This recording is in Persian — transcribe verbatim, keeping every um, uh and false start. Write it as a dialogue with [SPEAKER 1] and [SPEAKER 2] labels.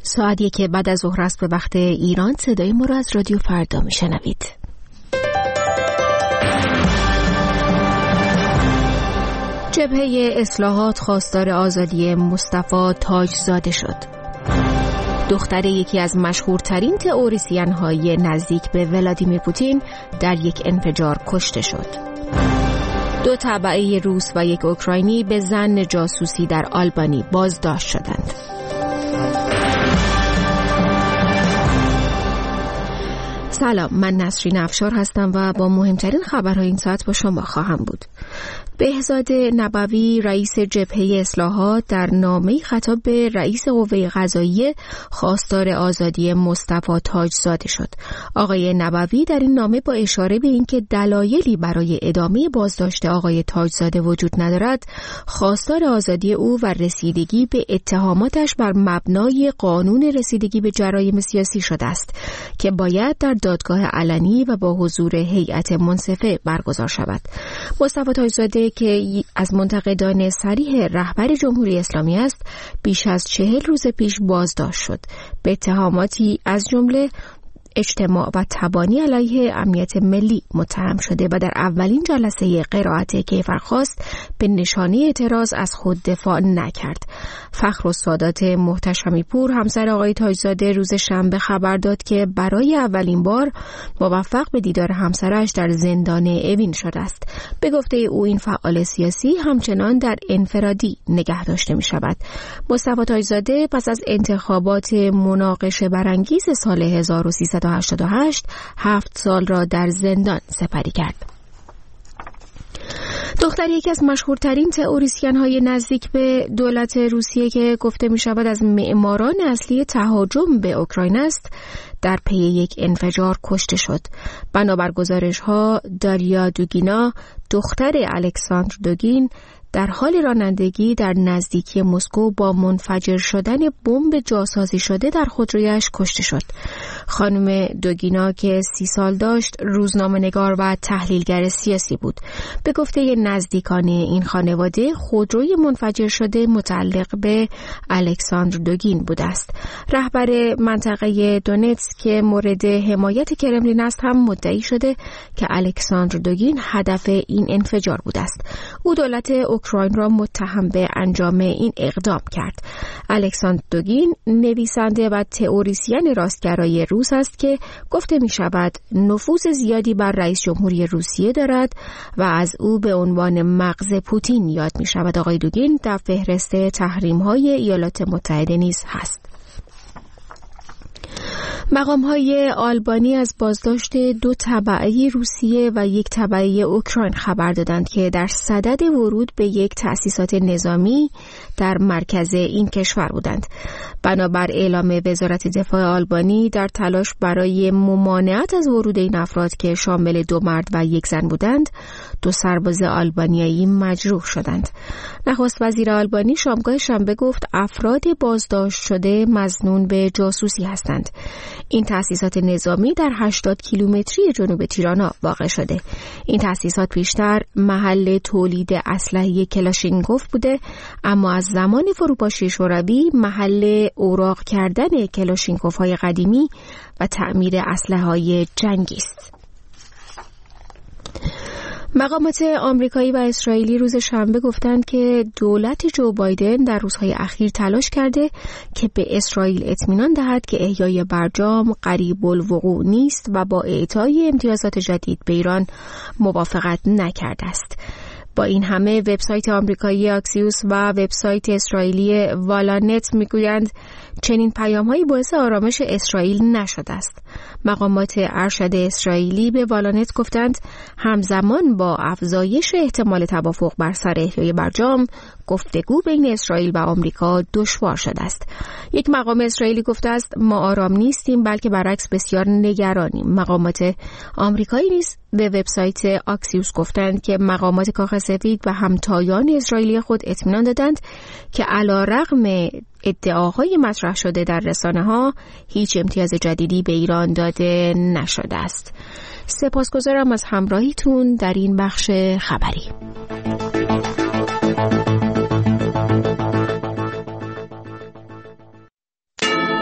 [SPEAKER 1] ساعت یک بعد از ظهر است به وقت ایران. صدای ما را از رادیو فردا میشنوید. جبهه اصلاحات خواستار آزادی مصطفی تاجزاده شد. دختر یکی از مشهورترین تئوریسین‌های نزدیک به ولادیمیر پوتین در یک انفجار کشته شد. دو تبعه روس و یک اوکراینی به ظن جاسوسی در آلبانی بازداشت شدند. سلام، من نسرین افشار هستم و با مهمترین خبرهای این ساعت با شما خواهم بود. بهزاد نبوی رئیس جبهه اصلاحات در نامه‌ای خطاب به رئیس قوه قضاییه خواستار آزادی مصطفی تاجزاده شد. آقای نبوی در این نامه با اشاره به اینکه دلایلی برای ادامه بازداشت آقای تاجزاده وجود ندارد، خواستار آزادی او و رسیدگی به اتهاماتش بر مبنای قانون رسیدگی به جرایم سیاسی شده است که باید در دادگاه علنی و با حضور هیئت منصفه برگزار شود. مصطفی تاجزاده که از منتقدان صریح رهبر جمهوری اسلامی است، بیش از چهل روز پیش بازداشت شد به اتهاماتی از جمله اجتماع و تبانی علیه امنیت ملی متهم شده و در اولین جلسه قرائت کیفرخواست به نشانه اعتراض از خود دفاع نکرد. فخرالسادات محتشمی پور همسر آقای تاجزاده روز شنبه خبر داد که برای اولین بار موفق به دیدار همسرش در زندان اوین شده است. به گفته او این فعال سیاسی همچنان در انفرادی نگه داشته می شود. مصطفی تاجزاده پس از انتخابات مناقشه برانگیز سال هزار و سیصد و هشتاد و هشت هفت سال را در زندان سپری کرد. دختر یکی از مشهورترین تئوریسین‌های نزدیک به دولت روسیه که گفته می شود از معماران اصلی تهاجم به اوکراین است، در پی یک انفجار کشته شد. بنابر گزارش‌ها داریا دوگینا، دختر الکساندر دوگین، در حال رانندگی در نزدیکی مسکو با منفجر شدن بمب جاسازی شده در خودرویش کشته شد. خانم دوگینا که سی سال داشت، روزنامه‌نگار و تحلیلگر سیاسی بود. به گفته نزدیکان این خانواده، خودروی منفجر شده متعلق به الکساندر دوگین بوده است. رهبر منطقه دونتسک که مورد حمایت کرملین است هم مدعی شده که الکساندر دوگین هدف این انفجار بوده است. او دولت اوکراین را متهم به انجام این اقدام کرد. الکساندر دوگین نویسنده و تئوریسین راستگرای روس است که گفته می شود نفوذ زیادی بر رئیس جمهوری روسیه دارد و از او به عنوان مغز پوتین یاد می شود. آقای دوگین در فهرست تحریم‌های ایالات متحده نیز هست. مقام‌های آلبانی از بازداشت دو تبعه روسیه و یک تبعه اوکراین خبر دادند که در صدد ورود به یک تأسیسات نظامی در مرکز این کشور بودند. بنابر اعلام وزارت دفاع آلبانی، در تلاش برای ممانعت از ورود این افراد که شامل دو مرد و یک زن بودند، دو سرباز آلبانیایی مجروح شدند. نخست وزیر آلبانی شامگاه شنبه گفت افراد بازداشت شده مظنون به جاسوسی هستند. این تأسیسات نظامی در هشتاد کیلومتری جنوب تیرانا واقع شده. این تأسیسات پیشتر محل تولید اسلحه کلاشینکوف بوده، اما از زمان فروپاشی شوروی محل اوراق کردن کلاشینکوف‌های قدیمی و تعمیر اسلحه‌های جنگی است. مقامات آمریکایی و اسرائیلی روز شنبه گفتند که دولت جو بایدن در روزهای اخیر تلاش کرده که به اسرائیل اطمینان دهد که احیای برجام قریب الوقوع نیست و با اعطای امتیازات جدید به ایران موافقت نکرده است. با این همه وبسایت آمریکایی آکسیوس و وبسایت اسرائیلی والانت میگویند چنین پیام‌هایی باعث آرامش اسرائیل نشده است. مقامات ارشد اسرائیلی به والانت گفتند همزمان با افزایش احتمال توافق بر سر احیای برجام، گفتگو بین اسرائیل و آمریکا دشوار شده است. یک مقام اسرائیلی گفته است ما آرام نیستیم، بلکه برعکس بسیار نگرانیم. مقامات آمریکایی نیز به وبسایت آکسیوس گفتند که مقامات کاخ سفید و همتایان اسرائیلی خود اطمینان دادند که علیرغم ادعاهای مطرح شده در رسانه‌ها، هیچ امتیاز جدیدی به ایران داده نشده است. سپاسگزارم از همراهیتون در این بخش خبری.